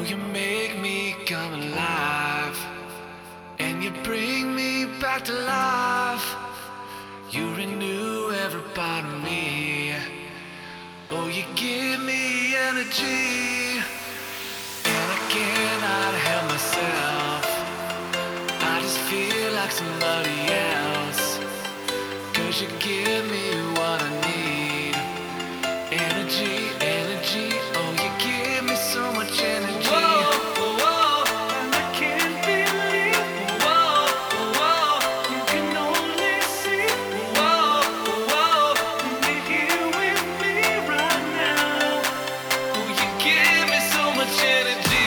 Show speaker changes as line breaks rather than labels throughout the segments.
you make me come alive, and you bring me back to life. You renew every part of me. Oh, you give me energy, and I cannot help myself. I just feel like somebody else, 'cause you give me what I need. Energy, energy, oh, you give me so much energy. Whoa, whoa, and I can't believe. Whoa, whoa, you can only see. Whoa, whoa, you're here with me right now. Oh, you give me so much energy.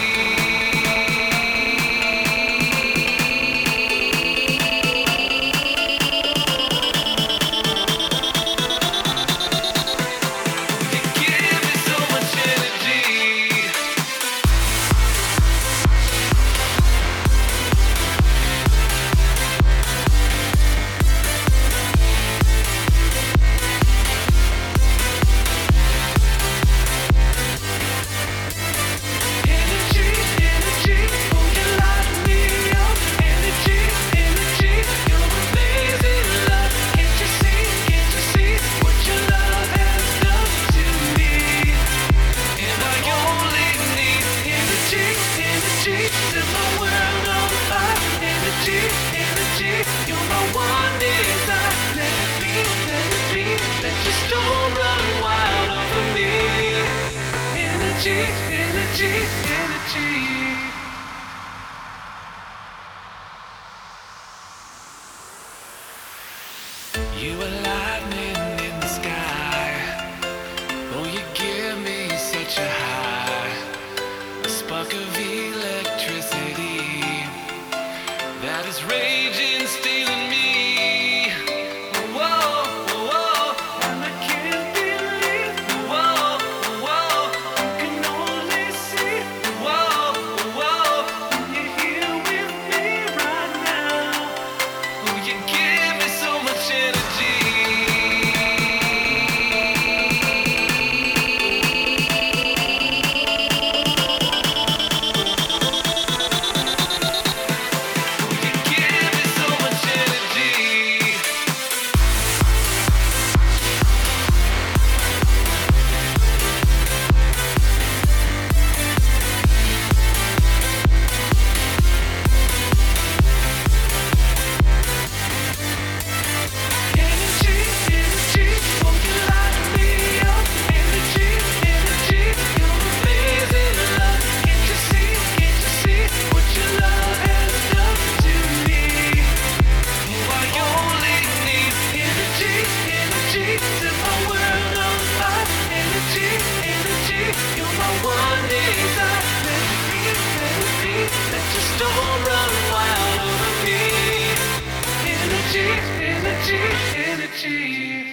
Energy, energy. You are lightning in the sky. Oh, you give me such a high, a spark of electricity that is raging, stealing me. Energy, energy, energy.